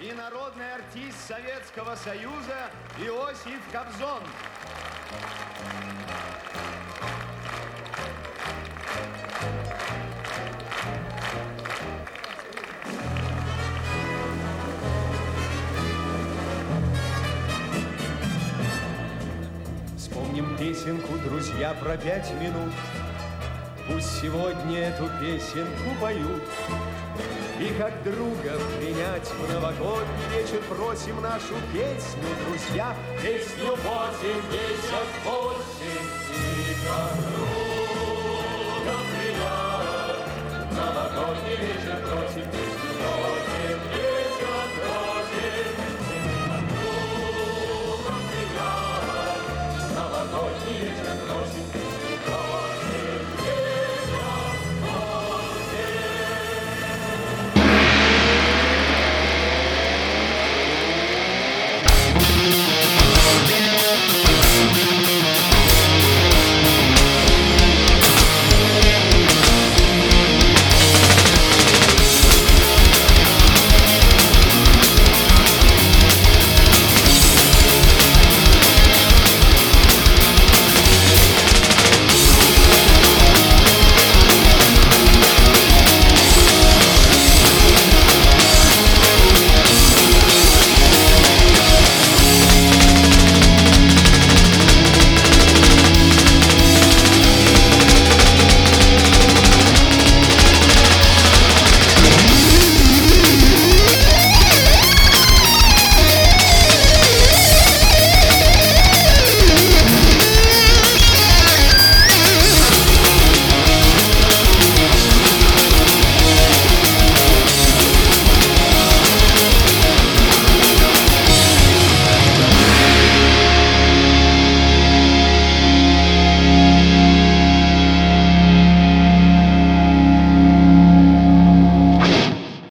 и народный артист Советского Союза Иосиф Кобзон. Вспомним песенку, друзья, про 5 минут. Пусть сегодня эту песенку поют. И как друга принять в новогодний вечер просим нашу песню, друзья. Песню 88, и как друга.